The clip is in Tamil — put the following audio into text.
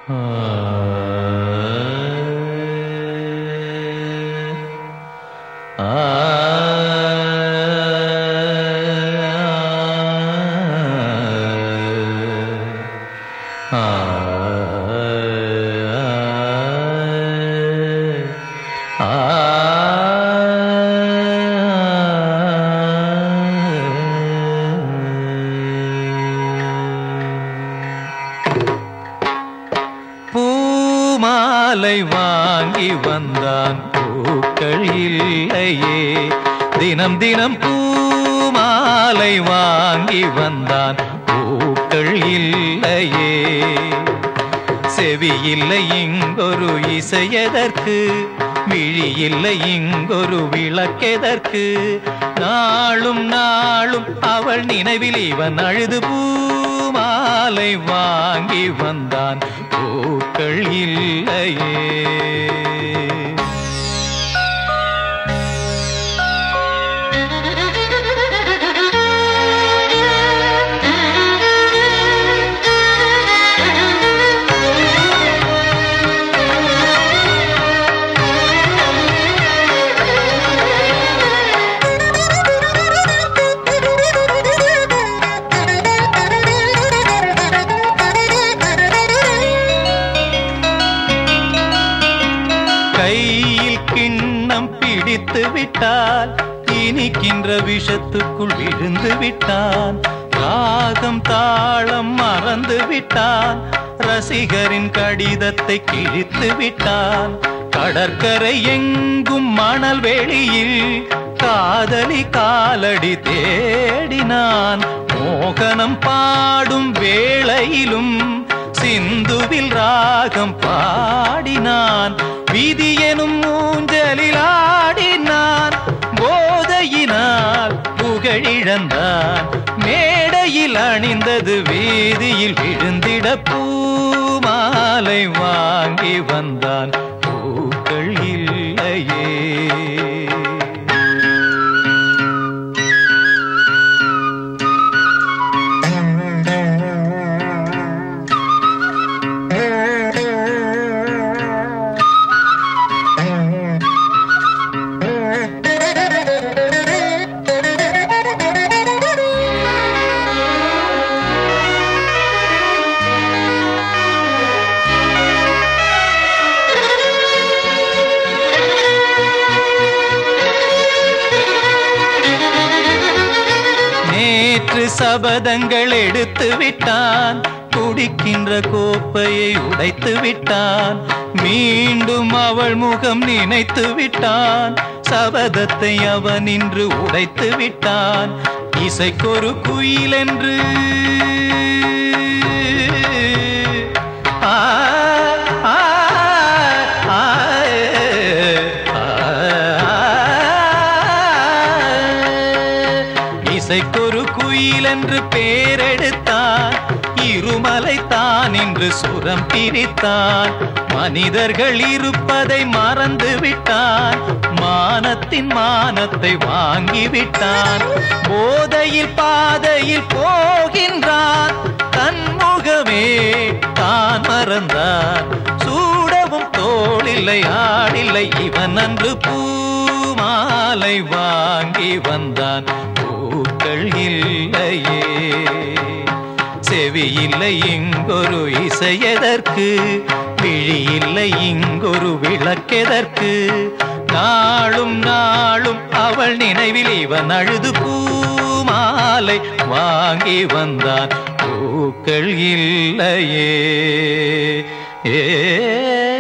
பூமாலை வாங்கி வந்தான் பூக்கள் இல்லையே, தினம் தினம் பூமாலை வாங்கி வந்தான் பூக்கள் இல்லையே. செவி இல்லை இங்கொரு இசையதற்கு, விழி இல்லை இங்கொரு விளக்கெதற்கு, நாளும் நாளும் அவள் நினைவில் இவன் அழுது பூமாலை வாங்கி வந்தான் பூக்கள் இல்லையே. கையில் கிண்ணம் பிடித்து விட்டால் இனிக்கின்ற விஷத்துக்குள் விழுந்து விட்டான். ராகம் தாளம் மறந்து விட்டான், ரசிகரின் கடிதத்தை கிழித்து விட்டான். கடற்கரை எங்கும் மணல் வெளியில் காதலி காலடி தேடினான். மோகனம் பாடும் வேளையிலும் சிந்துவில் ராகம் பாடினான். விதி எனும் மூஞ்சலில் ஆடினான், போதையினால் புகழிழந்தான். மேடையில் அணிந்தது வீதியில் விழுந்திட பூமாலை வாங்கி வந்தான் பூக்கள் இல்லையே. நேற்று சபதங்கள் எடுத்து விட்டான், குடிக்கின்ற கோப்பையை உடைத்து விட்டான். மீண்டும் அவள் முகம் நினைத்து விட்டான், சபதத்தை அவன் இன்று உடைத்து விட்டான். இசைக்கொரு குயில் என்று இசைக்கொரு குயில் என்று பேரெடுத்தான். இருமலை தான் இன்று சுரம் பிரித்தான். மனிதர்கள் இருப்பதை மறந்து விட்டான், மானத்தின் மானத்தை வாங்கிவிட்டான். போதையில் பாதையில் போகின்றான், தன்முகமே தான் மறந்தான். சூடவும் தோளில்லை ஆடில்லை இவன் அன்று பூமாலை வாங்கி வந்தான் பூக்கள் இல்லையே. செவி இல்லை இங்கொரு இசையதற்கு, விழி இல்லை இங்கொரு விளக்கெதற்கு, நாளும் நாளும் அவள் நினைவில் இவன் அழுது பூமாலை வாங்கி வந்தான் பூக்கள் இல்லையே.